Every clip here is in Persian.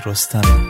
رستمی.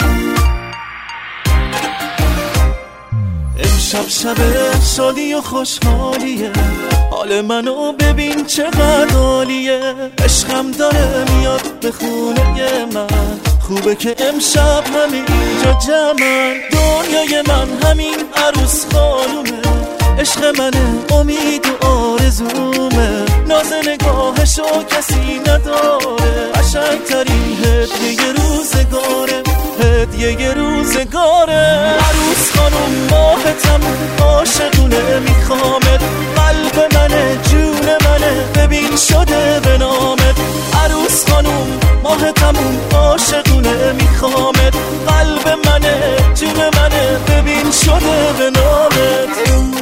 امشب شب شادی و خوشحالیه، حال منو ببین چقدر عالیه. عشقم داره میاد به خونه من، خوبه که امشب همینجا جمعن. دنیای من همین عروس خانومه، عشق منه امید و آرزومه. ناز نگاهشو کسی نداره، قشنگترین هدیه روزگاره، هدیه روزگاره. عروس خانوم ماهتم عاشقونه میخوامت، قلب منه جون منه ببین شده به نامت. عروس خانوم ماهتم عاشقونه میخوامت، قلب منه جون منه ببین شده به نامت.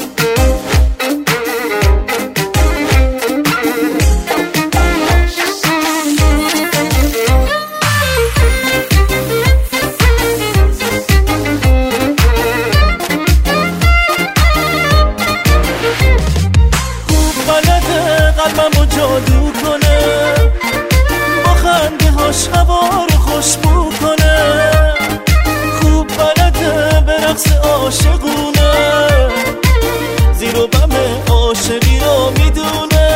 قلبمو جادو کنه، با خنده هاش هوا رو خوشبو کنه. خوب بلده به رقص عاشقونه، زیر و بم عاشقی رو میدونه.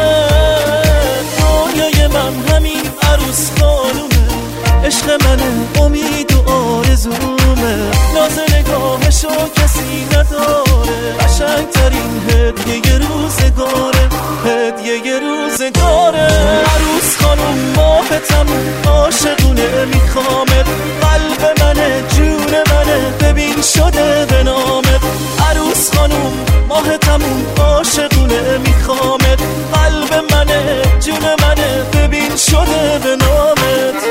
دنیای من همین عروس خانومه، عشق منه امید و آرزومه. ناز نگاهشو کسی نداره، قشنگترین هدیه روزگاره، هدیه روزگاره. عروس خانوم ماهتم عاشقونه میخوامت، قلب منه جون منه ببین شده به نامت. عروس خانوم ماهتم عاشقونه میخوامت، قلب منه جون منه ببین شده به نامت.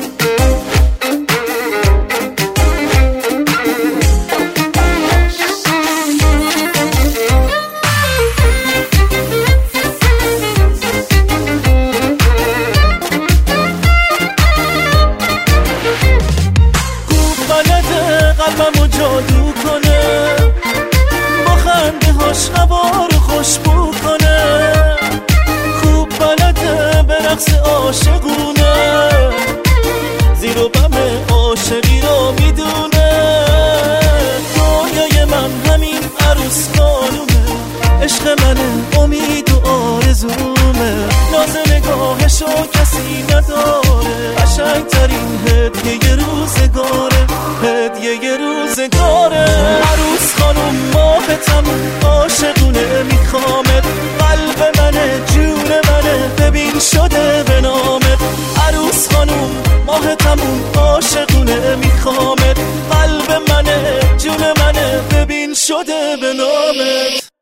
قلبمو جادو کنه، با خنده هاش هوا رو خوشبو کنه. خوب بلده به رقص عاشقونه، زیر و بم عاشقی رو میدونه. دنیای من همین عروس خانومه، عشق منه امید و آرزومه. ناز نگاهشو کسی نداره، قشنگترین هدیه روزگاره، هدیه روزگاره. عروس خانوم ماهتم عاشقونه میخوامت، قلب منه جون منه ببین شده به نامت. عروس خانوم ماهتم عاشقونه میخوامت، قلب منه جون منه ببین شده به نامت.